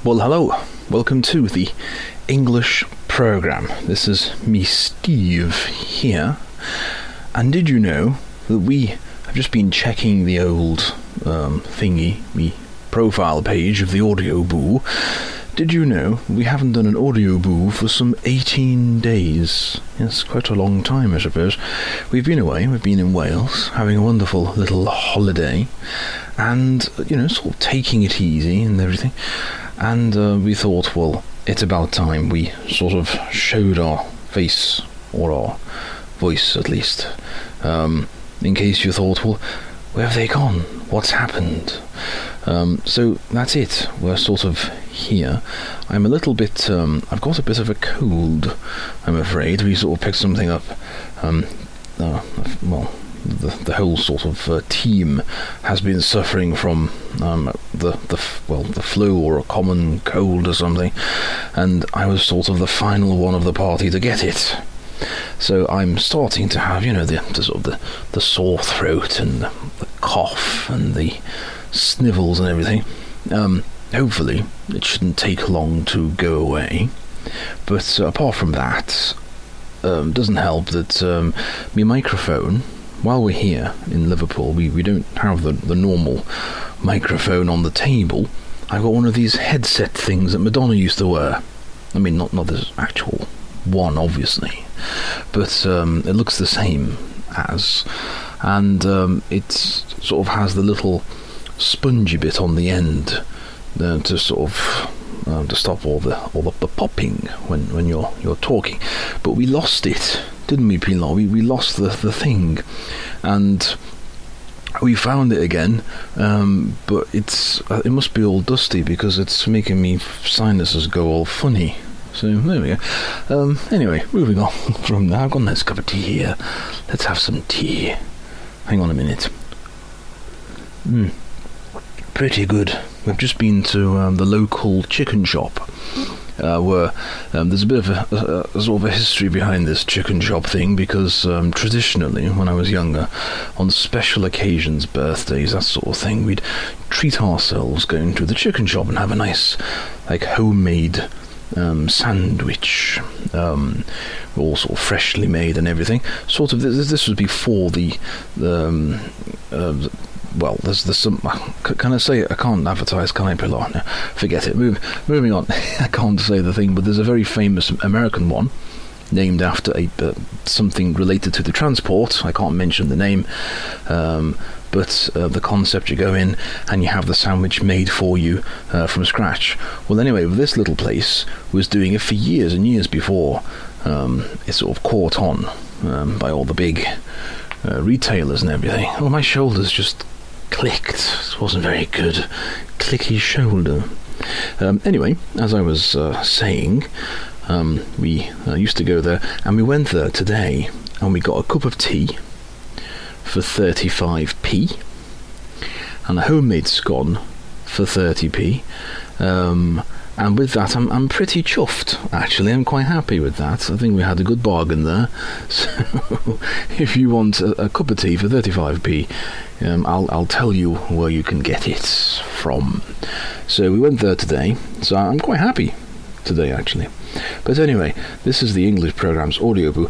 Well, hello. Welcome to the English program. This is me, Steve, here. And did you know that we have just been checking the old me profile page of the Audio Boo? Did you know we haven't done an Audio Boo for some 18 days? Yes, quite a long time, I suppose. We've been away. We've been in Wales, having a wonderful little holiday, and, sort of taking it easy and everything. And we thought, well, it's about time we sort of showed our face, or our voice at least, in case you thought, well, where have they gone? What's happened? So that's it. We're sort of here. I'm a little bit, I've got a bit of a cold, I'm afraid. We sort of picked something up, the whole sort of team has been suffering from the flu or a common cold or something, and I was sort of the final one of the party to get it. So I'm starting to have, the sore throat and the cough and the snivels and everything. Hopefully it shouldn't take long to go away. But apart from that, doesn't help that my microphone, while we're here in Liverpool, we don't have the normal microphone on the table. I've got one of these headset things that Madonna used to wear. I mean, not this actual one, obviously, but it looks the same as, and it sort of has the little spongy bit on the end to sort of to stop all the popping when you're talking. But we lost it, didn't we, Pilar? We lost the thing, and we found it again, but it must be all dusty because it's making me sinuses go all funny. So there we go. Anyway, moving on from that, I've got a nice cup of tea here. Let's have some tea. Hang on a minute. Pretty good. We've just been to the local chicken shop, where there's a bit of a sort of a history behind this chicken shop thing, because traditionally, when I was younger, on special occasions, birthdays, that sort of thing, we'd treat ourselves going to the chicken shop and have a nice, homemade sandwich, all sort of freshly made and everything. Sort of this was before there's some. Can I say it? I can't advertise, can I, Pilar? No, forget it. Moving on. I can't say the thing, but there's a very famous American one named after something related to the transport. I can't mention the name, but the concept, you go in and you have the sandwich made for you from scratch. Well, anyway, this little place was doing it for years and years before it sort of caught on by all the big retailers and everything. Oh, my shoulders just clicked. It wasn't very good. Clicky shoulder. Anyway, as I was saying, we used to go there, and we went there today, and we got a cup of tea for 35p, and a homemade scone for 30p, and with that I'm pretty chuffed, actually. I'm quite happy with that. I think we had a good bargain there. So if you want a cup of tea for 35p, I'll tell you where you can get it from. So we went there today, so I'm quite happy today, actually. But anyway, this is the English program's Audio Boo.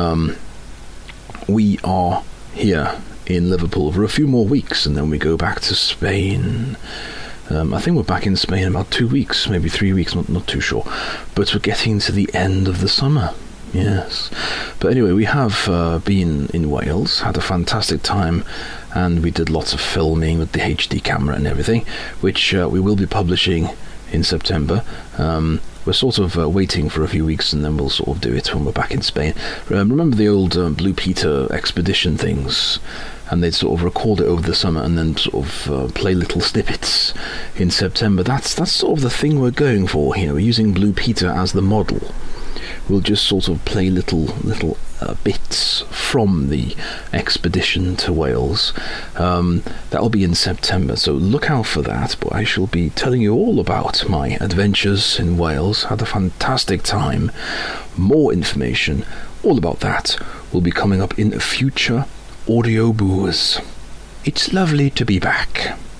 We are here in Liverpool for a few more weeks, and then we go back to Spain. I think we're back in Spain in about 2 weeks, maybe 3 weeks, not too sure. But we're getting to the end of the summer, yes. But anyway, we have been in Wales, had a fantastic time, and we did lots of filming with the HD camera and everything, which we will be publishing in September. We're sort of waiting for a few weeks, and then we'll sort of do it when we're back in Spain. Remember the old Blue Peter expedition things? And they'd sort of record it over the summer and then sort of play little snippets in September. That's sort of the thing we're going for here. We're using Blue Peter as the model. We'll just sort of play little bits from the expedition to Wales. That'll be in September, so look out for that. But I shall be telling you all about my adventures in Wales. Had a fantastic time. More information, all about that, will be coming up in future Audio Boos. It's lovely to be back.